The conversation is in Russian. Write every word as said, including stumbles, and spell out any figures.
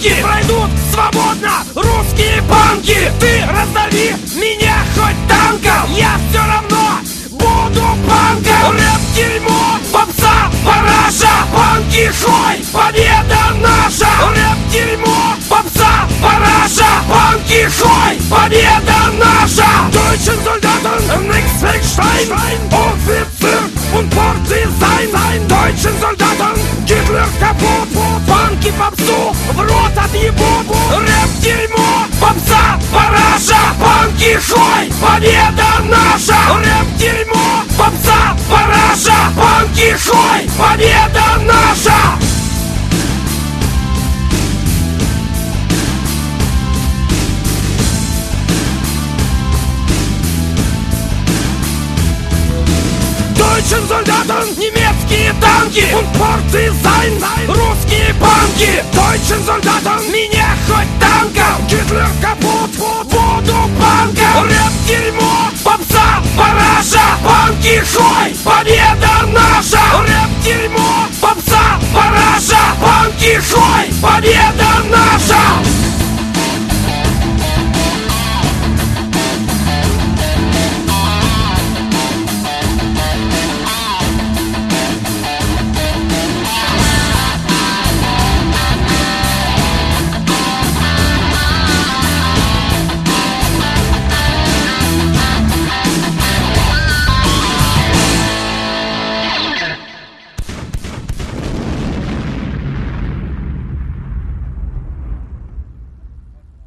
танки пройдут свободно русские банки. Ты раздави меня хоть танком, я все равно буду панком. Рэп-дерьмо, попса, параша, панки, хой, победа наша. Рэп-дерьмо, попса, параша, панки, хой, победа наша. Deutschen Soldaten, nix Stein, Offizier und Partisan. Deutschen Soldaten, Hitler kaputt, панки попсу в рот отъебут. Рэп-дерьмо, попса, параша, панки, хой, победа наша. Рэп-дерьмо, попса, параша, панки, хой, победа наша. Deutschen Soldaten, немецкие танки und Partisan, русские панки. Deutschen Soldaten, меня хоть танком, Гитлер